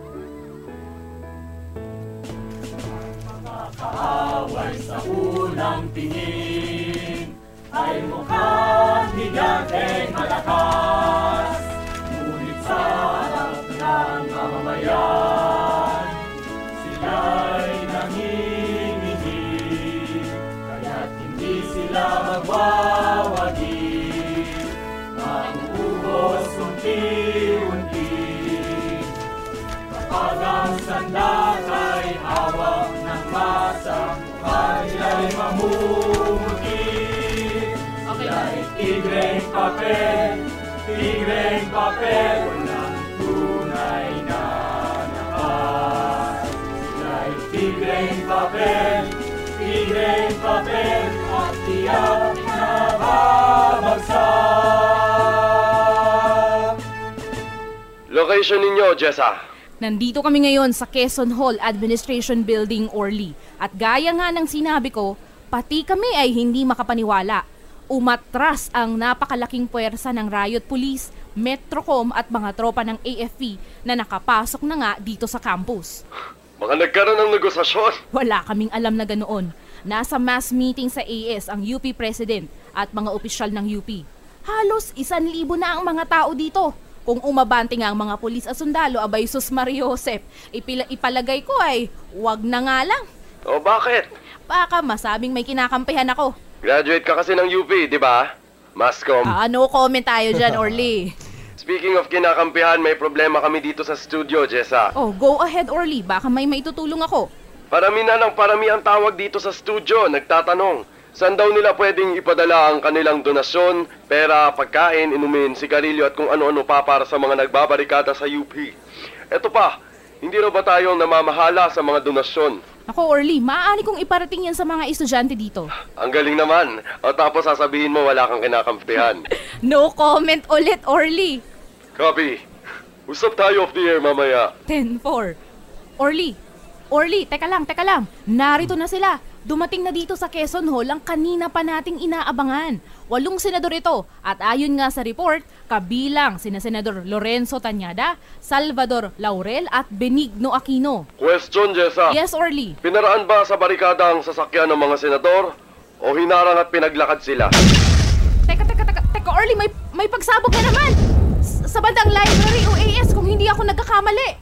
Kaaway sa unang tingin ay mukhang higanteng malakas. Ngunit sa harap ng mamamayan, sila'y nanginginig, kaya't hindi sila magwawagi. Ang ubos unti-unti, kapag ang sandak ay hawak ng masa, kanila'y mamumuti. Sila'y tigreng papel, walang tunay na lakas. Sila'y tigreng papel, at tiyak na babagsak. Location ninyo, Jessa. Nandito kami ngayon sa Quezon Hall Administration Building, Orly. At gaya nga ng sinabi ko, pati kami ay hindi makapaniwala. Umatras ang napakalaking puwersa ng Riot Police, Metrocom at mga tropa ng AFP na nakapasok na nga dito sa campus. Baka nagkaroon ng negosasyon. Wala kaming alam na ganoon. Nasa mass meeting sa AS ang UP President at mga opisyal ng UP. Halos 1,000 na ang mga tao dito. Kung umabante nga ang mga pulis at sundalo, abay sus Mario Josep, ipalagay ko ay wag na nga lang. O bakit? Baka masabing may kinakampihan ako. Graduate ka kasi ng UP, di ba? Mascom. No comment tayo dyan, Orly. Speaking of kinakampihan, may problema kami dito sa studio, Jessa. Oh, go ahead, Orly. Baka may maitutulong ako. Parami na ng parami ang tawag dito sa studio. Nagtatanong, saan daw nila pwedeng ipadala ang kanilang donasyon, pera, pagkain, inumin, sigarilyo at kung ano-ano pa para sa mga nagbabarikada sa UP. Eto pa, hindi raw ba tayong namamahala sa mga donasyon? Ako, Orly, maaari kong iparating yan sa mga estudyante dito. Ang galing naman. O tapos sasabihin mo wala kang kinakampihan. No comment ulit, Orly. Copy. Usap tayo off the air mamaya. 10-4. Orly, teka lang. Narito na sila. Dumating na dito sa Quezon Hall ang kanina pa nating inaabangan. 8 senador ito at ayon nga sa report, kabilang sina Senador Lorenzo Tañada, Salvador Laurel at Benigno Aquino. Question, Jessa. Yes, Orly. Pinaraan ba sa barikada ang sasakyan ng mga senador o hinarang at pinaglakad sila? Teka, Orly, may pagsabog na naman! Sa bandang library o AS kung hindi ako nagkakamali.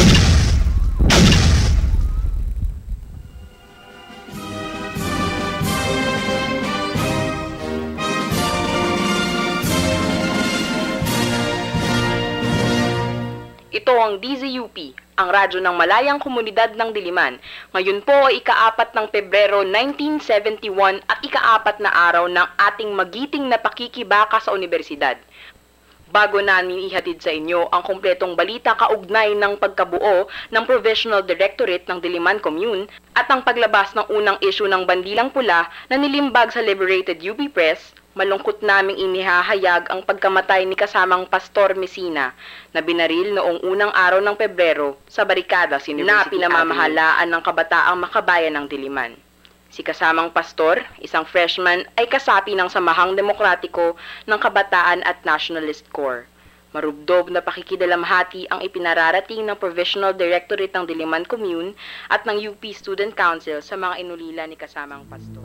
Ito ang DZUP, ang radyo ng malayang komunidad ng Diliman. Ngayon po ay ika-4 ng Pebrero 1971 at ika-4 na araw ng ating magiting na pakikibaka sa universidad. Bago namin ihatid sa inyo ang kumpletong balita kaugnay ng pagkabuo ng Provisional Directorate ng Diliman Commune at ang paglabas ng unang issue ng Bandilang Pula na nilimbag sa Liberated UP Press, malungkot naming inihahayag ang pagkamatay ni kasamang Pastor Messina na binaril noong unang araw ng Pebrero sa barikada na pinamamahalaan ng kabataang makabayan ng Diliman. Si kasamang pastor, isang freshman, ay kasapi ng Samahang Demokratiko ng Kabataan at Nationalist Corps. Marubdob na pakikidalamhati ang ipinararating ng Provisional Directorate ng Diliman Commune at ng UP Student Council sa mga inulila ni kasamang pastor.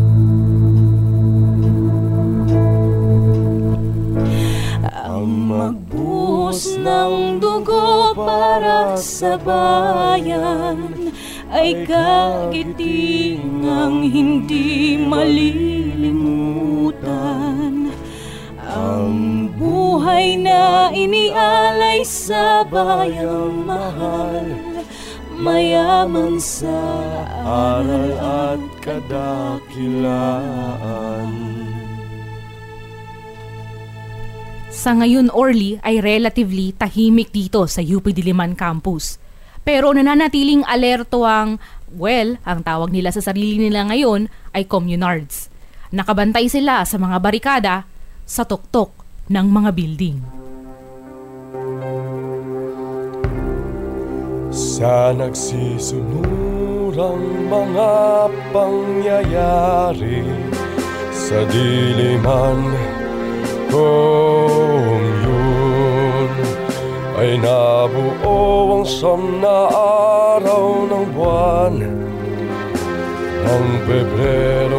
Ang magbuhos ng dugo para sa bayan ay kagitingang hindi malilimutan. Ang buhay na inialay sa bayang mahal, mayaman sa aral at kadakilaan. Sa ngayon, Orly, ay relatively tahimik dito sa UP Diliman Campus. Pero nananatiling alerto ang tawag nila sa sarili nila ngayon ay communards. Nakabantay sila sa mga barikada sa tuktok ng mga building. Sa nagsisunurang mga pangyayari sa Diliman Commune ay nabuo ang 9 na araw ng buwan ng Pebrero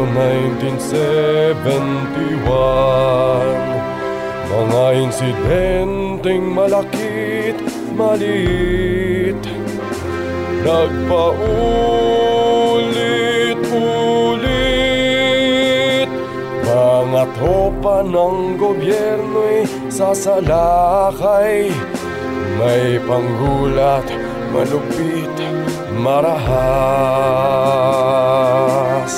1971. Mga insidenteng malakit, maliit, nagpaulit-ulit. Mga tropa ng gobyerno'y sasalakay, may panggulat, malupit, marahas.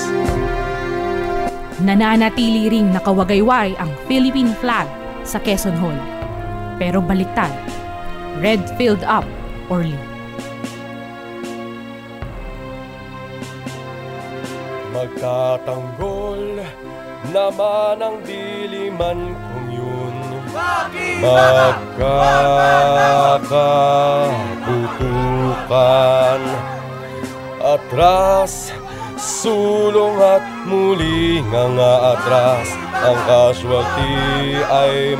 Nananatili ring nakawagayway ang Philippine flag sa Quezon Hall. Pero baliktad, red filled up, Orly. Magtatanggol naman ang Diliman Commune, magkakabutukan, atras, sulong at muli nga atras, ang casualty ay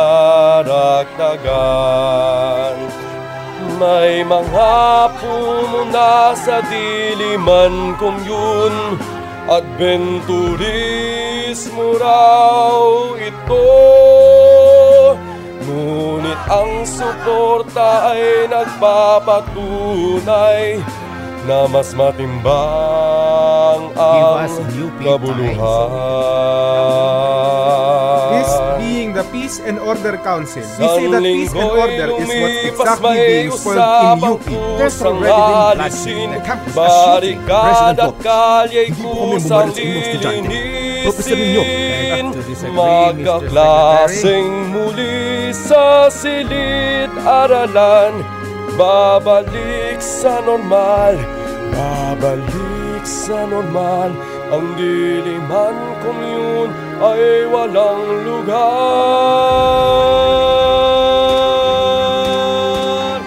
madaragdagan. May mga pumuna sa Diliman Commune, adventurismo raw ito. Ngunit ang suporta ay nagpapatunay na mas matimbang ang kabuluhan. This being the Peace and Order Council. We say that peace and order is what's exactly being spoiled in UP. There's already been bloodshed. The campus is shooting. President Lopez, hindi po kami mumulat sa inyong estudyante. Professor ninyo. Magkaklaseng muli sa silid-aralan, babalik sa normal, babalik sa normal. Ang Diliman Commune ay walang lugar.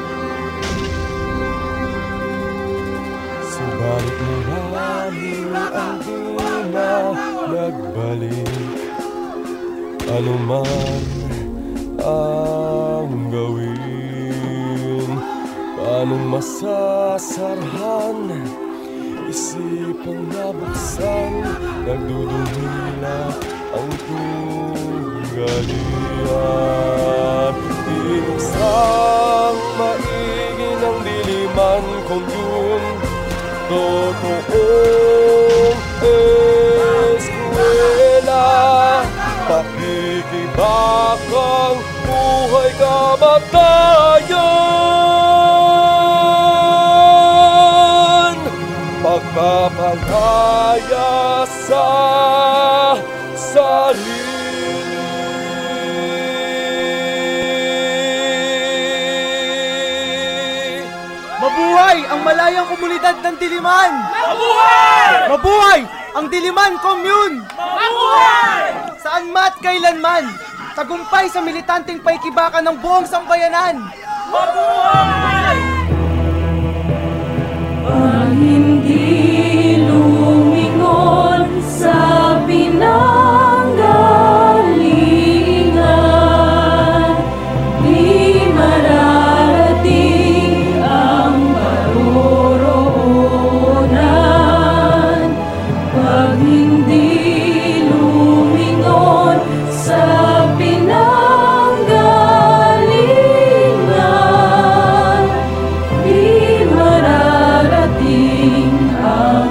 Subalit marami ang di na nagbalik. Ano man ang gawin, paano masasarhan? Isipang nabuksan, nagdudumila ang tugalian. Inuksang maigi ng Diliman Commune, totoong eskwela, pakikibakang buhay kamatayan, pagpapalaya sa sarili. Mabuhay ang malayang komunidad ng Diliman! Mabuhay! Mabuhay ang Diliman Commune! Mabuhay! Saan mat kailanman, tagumpay sa militanteng paikibakan ng buong sambayanan! Mabuhay! Pag hindi lumingon sa pinanggalingan, di mararating ang paroroonan. Pag hindi lumingon sa pinanggalingan, di mararating ang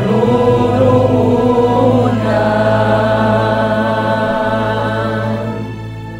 paroroonan.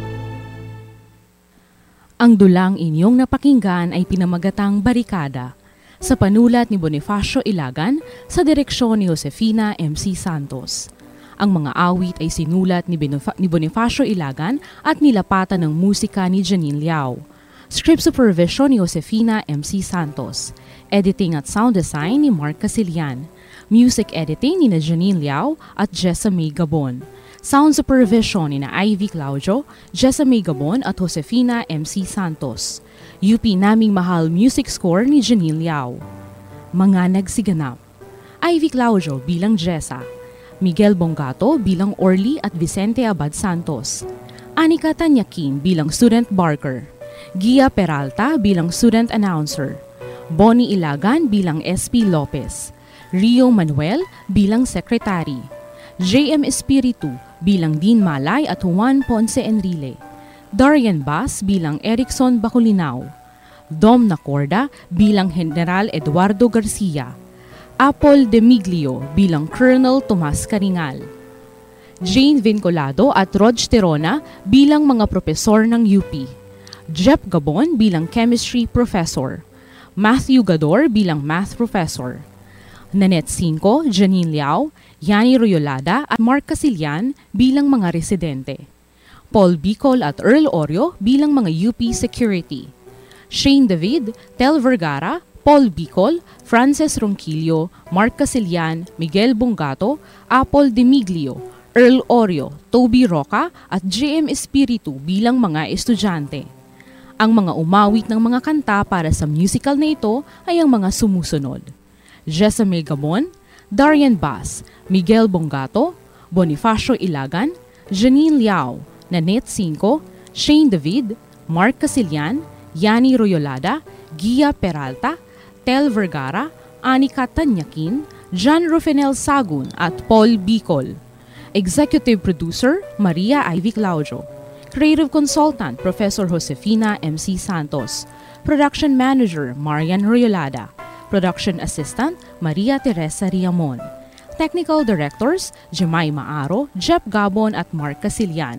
Ang dulang inyong napakinggan ay pinamagatang Barikada sa panulat ni Bonifacio Ilagan sa direksyon ni Josefina MC Santos. Ang mga awit ay sinulat ni Bonifacio Ilagan at nilapatan ng musika ni Janine Liao. Script supervision ni Josefina MC Santos. Editing at sound design ni Mark Casilian. Music editing ni Janine Liao at Jessa May Gabon. Sound supervision ni Ivy Claudio, Jessa May Gabon at Josefina MC Santos. UP Naming Mahal music score ni Janine Liao. Mga nagsiganap: Ivy Claudio bilang Jessa, Miguel Bongato bilang Orly at Vicente Abad Santos, Anika Tanyakin bilang Student Barker, Gia Peralta bilang Student Announcer, Bonnie Ilagan bilang SP Lopez, Rio Manuel bilang Secretary, JM Espiritu bilang Dean Malay at Juan Ponce Enrile, Darian Bas bilang Erickson Bacolinaw, Dom Nacorda bilang General Eduardo Garcia, Apol Demiglio bilang Colonel Tomas Caringal, Jane Vincolado at Rod Sterona bilang mga propesor ng UP, Jep Gabon bilang Chemistry Professor, Matthew Gador bilang Math Professor, Nanette Cinco, Janine Liao, Yani Royolada at Mark Casilian bilang mga residente, Paul Bicol at Earl Orio bilang mga UP Security, Shane David, Tel Vergara, Paul Bicol, Frances Ronquillo, Mark Casilian, Miguel Bongato, Apol Demiglio, Earl Orio, Toby Roca at JM Espiritu bilang mga estudyante. Ang mga umawit ng mga kanta para sa musical na ito ay ang mga sumusunod: Jessa May Gabon, Darian Bas, Miguel Bongato, Bonifacio Ilagan, Janine Liao, Nanette Cinco, Shane David, Mark Casilian, Yani Royolada, Gia Peralta, Tel Vergara, Anika Tanyakin, John Rufinel Sagun at Paul Bicol. Executive Producer, Maria Ivy Claudio. Creative Consultant, Professor Josefina MC Santos. Production Manager, Marian Royolada. Production Assistant, Maria Teresa Riamon. Technical Directors, Jemima Aro, Jep Gabon at Mark Casilian.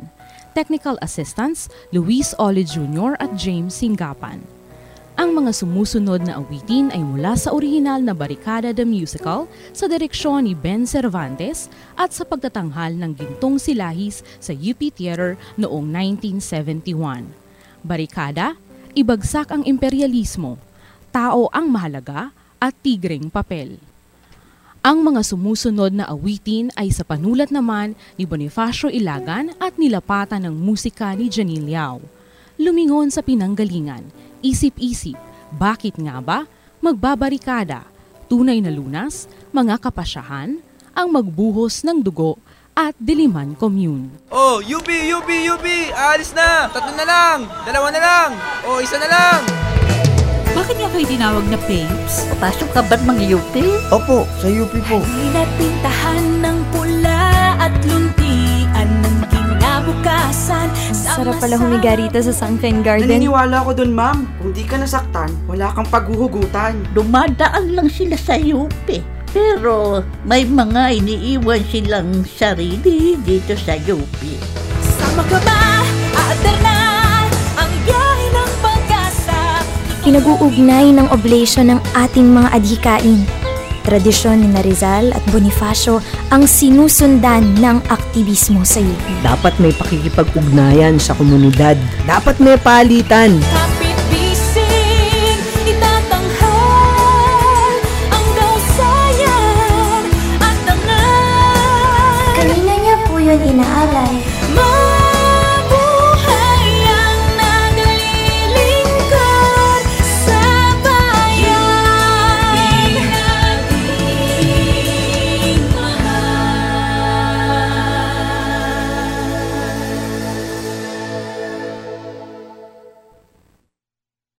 Technical Assistants, Luis Ole Jr. at James Singapan. Ang mga sumusunod na awitin ay mula sa orihinal na Barikada the Musical sa direksyon ni Ben Cervantes at sa pagtatanghal ng Gintong Silahis sa UP Theater noong 1971. Barikada, ibagsak ang imperialismo, tao ang mahalaga at tigreng papel. Ang mga sumusunod na awitin ay sa panulat naman ni Bonifacio Ilagan at nilapatan ng musika ni Janine Liao. Lumingon sa pinanggalingan, isip-isip, bakit nga ba magbabarikada, tunay na lunas, mga kapasyahan, ang magbuhos ng dugo at Diliman Commune. Oh, UP! Aalis na! 3 na lang! 2 na lang! O, 1 na lang! Bakit nga kayo tinawag na Papes? Pasok ka ba't mga UP? Opo, sa UP po. Halina't pintahan ng pula at luntian ng kinabukasan. Sarap pala humiga rito sa Sunken Garden. Naniniwala ako dun, ma'am. Kung di ka nasaktan, wala kang paghuhugutan. Dumadaan lang sila sa UP. Pero may mga iniiwan silang sarili dito sa UP. Sama ka ba? Aadar na ang biyahe ng pag-asa. Pinag-uugnay ng oblation ng ating mga adhikain. Tradisyon ni Rizal at Bonifacio ang sinusundan ng aktivismo sa UP. Dapat may pakikipag-ugnayan sa komunidad. Dapat may palitan. Kapit bisig, itatanghal ang kausayan at dangal. Kanina niya po yun inaaral